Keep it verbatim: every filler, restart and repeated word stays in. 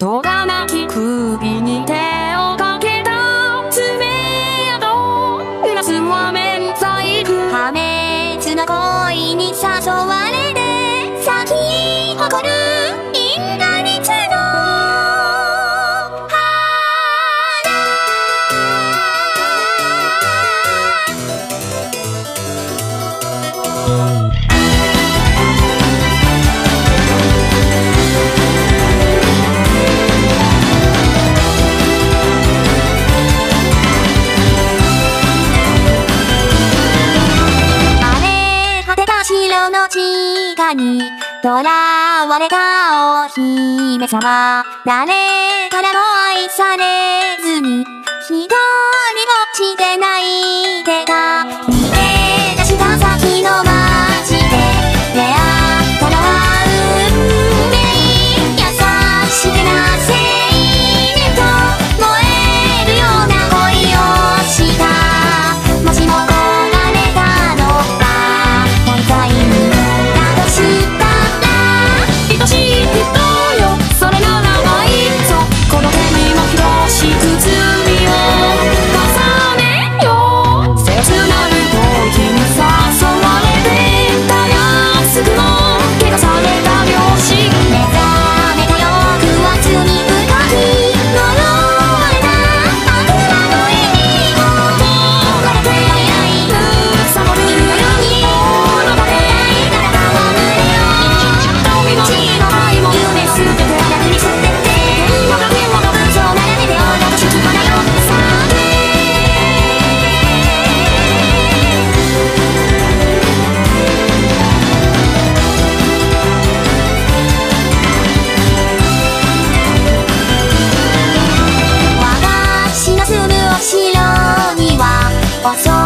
とがなき首に手をかけた爪痕濡らすは免罪符破滅の恋に誘われて咲き誇る因果律の城の地下に囚われたお姫様、誰からも愛されずに一人ぼっちで泣いてた。逃げ出した先の街で出会ったのは運命、優しげな青年と燃えるような恋をしたもしも焦がれたのか大体にたどしたら愛しい人よ、それならばいっそこの手にも広しく罪を重ねよう。切なる吐息に誘われてたやすくも怪我された両親、目覚めた欲は罪深き呪われた悪魔の意味を逃れていさもるように物語から戯れよう。地の愛も夢捨てて逆に捨てて天の天の文章並べて女として花よさ私の住むお城には恐